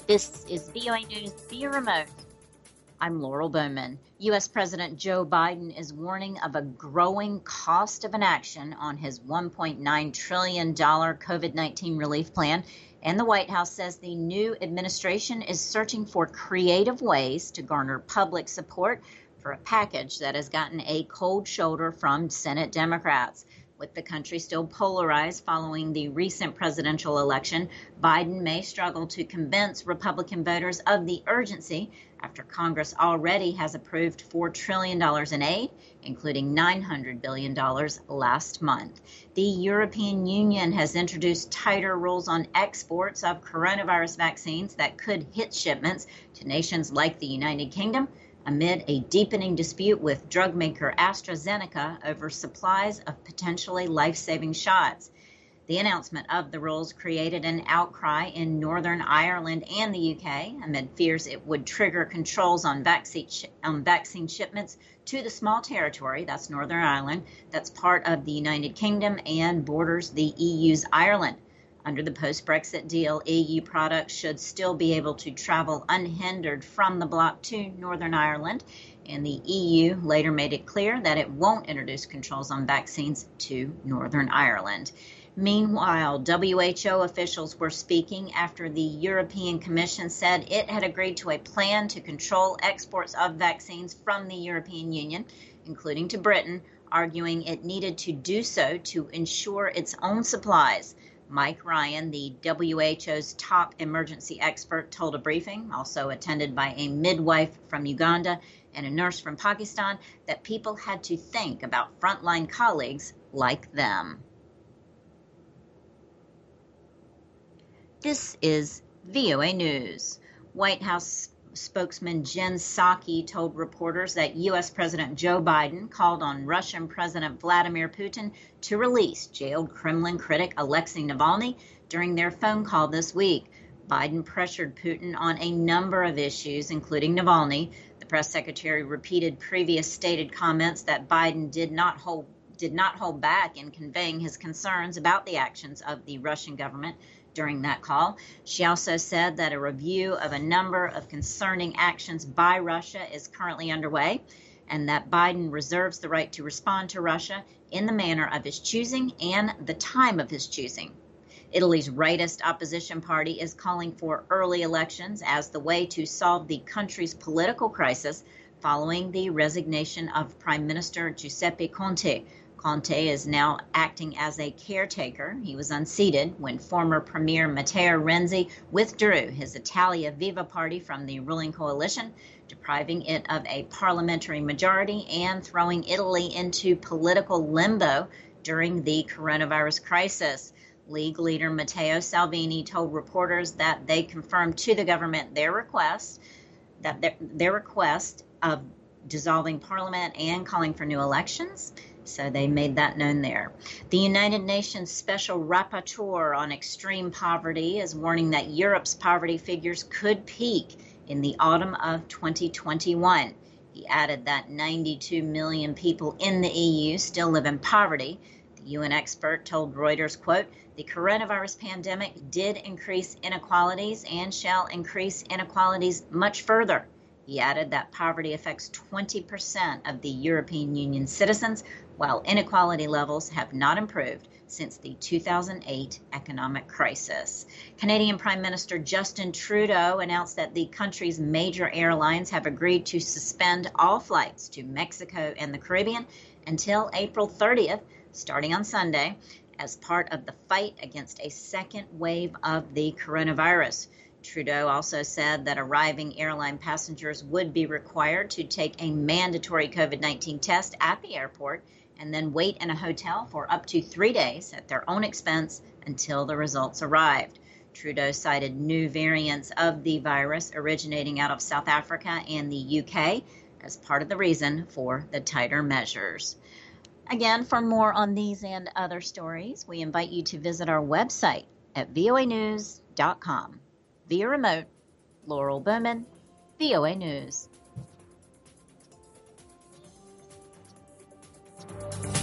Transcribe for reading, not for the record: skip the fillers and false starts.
This is VOA News via remote. I'm Laurel Bowman. U.S. President Joe Biden is warning of a growing cost of inaction on his $1.9 trillion COVID-19 relief plan, and the White House says the new administration is searching for creative ways to garner public support for a package that has gotten a cold shoulder from Senate Democrats. With the country still polarized following the recent presidential election, Biden may struggle to convince Republican voters of the urgency after Congress already has approved $4 trillion in aid, including $900 billion last month. The European Union has introduced tighter rules on exports of coronavirus vaccines that could hit shipments to nations like the United Kingdom, amid a deepening dispute with drug maker AstraZeneca over supplies of potentially life-saving shots. The announcement of the rules created an outcry in Northern Ireland and the UK amid fears it would trigger controls on vaccine shipments to the small territory, that's Northern Ireland, that's part of the United Kingdom and borders the EU's Ireland. Under the post-Brexit deal, EU products should still be able to travel unhindered from the bloc to Northern Ireland, and the EU later made it clear that it won't introduce controls on vaccines to Northern Ireland. Meanwhile, WHO officials were speaking after the European Commission said it had agreed to a plan to control exports of vaccines from the European Union, including to Britain, arguing it needed to do so to ensure its own supplies. Mike Ryan, the WHO's top emergency expert, told a briefing, also attended by a midwife from Uganda and a nurse from Pakistan, that people had to think about frontline colleagues like them. This is VOA News. White House spokesman Jen Psaki told reporters that U.S. President Joe Biden called on Russian President Vladimir Putin to release jailed Kremlin critic Alexei Navalny during their phone call this week. Biden pressured Putin on a number of issues, including Navalny. The press secretary repeated previous stated comments that Biden did not hold back in conveying his concerns about the actions of the Russian government during that call. She also said that a review of a number of concerning actions by Russia is currently underway, and that Biden reserves the right to respond to Russia in the manner of his choosing and the time of his choosing. Italy's rightist opposition party is calling for early elections as the way to solve the country's political crisis following the resignation of Prime Minister Giuseppe Conte. Conte is now acting as a caretaker. He was unseated when former Premier Matteo Renzi withdrew his Italia Viva party from the ruling coalition, depriving it of a parliamentary majority and throwing Italy into political limbo during the coronavirus crisis. League leader Matteo Salvini told reporters that they confirmed to the government their request of dissolving parliament and calling for new elections. So they made that known there. The United Nations Special Rapporteur on Extreme Poverty is warning that Europe's poverty figures could peak in the autumn of 2021. He added that 92 million people in the EU still live in poverty. The UN expert told Reuters, quote, "The coronavirus pandemic did increase inequalities and shall increase inequalities much further." He added that poverty affects 20% of the European Union citizens, while inequality levels have not improved since the 2008 economic crisis. Canadian Prime Minister Justin Trudeau announced that the country's major airlines have agreed to suspend all flights to Mexico and the Caribbean until April 30th, starting on Sunday, as part of the fight against a second wave of the coronavirus. Trudeau also said that arriving airline passengers would be required to take a mandatory COVID-19 test at the airport and then wait in a hotel for up to 3 days at their own expense until the results arrived. Trudeau cited new variants of the virus originating out of South Africa and the UK as part of the reason for the tighter measures. Again, for more on these and other stories, we invite you to visit our website at voanews.com. Via remote, Laurel Bowman, VOA News.